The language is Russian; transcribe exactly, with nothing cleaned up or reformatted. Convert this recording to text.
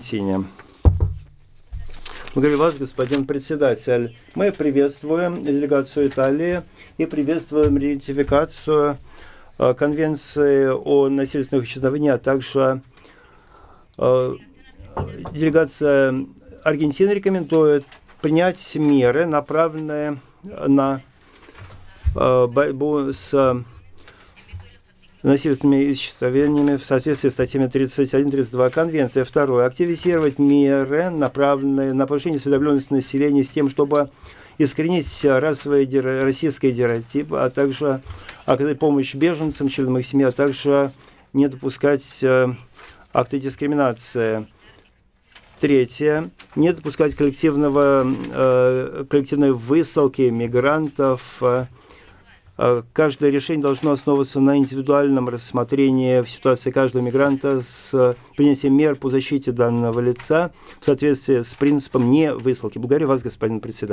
Аргентине. Благодарю вас, господин председатель. Мы приветствуем делегацию Италии и приветствуем ратификацию Конвенции о насильственных исчезновениях, а также делегация Аргентины рекомендует принять меры, направленные на борьбу с насильственными исчезновениями в соответствии с статьями тридцать один тридцать два Конвенции. Второе. Активизировать меры, направленные на повышение осведомленности населения с тем, чтобы искоренить расовые российские стереотипы, а также оказать помощь беженцам, членам их семьи, а также не допускать акты дискриминации. Третье. Не допускать коллективного, коллективной высылки мигрантов. Каждое решение должно основываться на индивидуальном рассмотрении в ситуации каждого мигранта с принятием мер по защите данного лица в соответствии с принципом невысылки. Благодарю вас, господин председатель.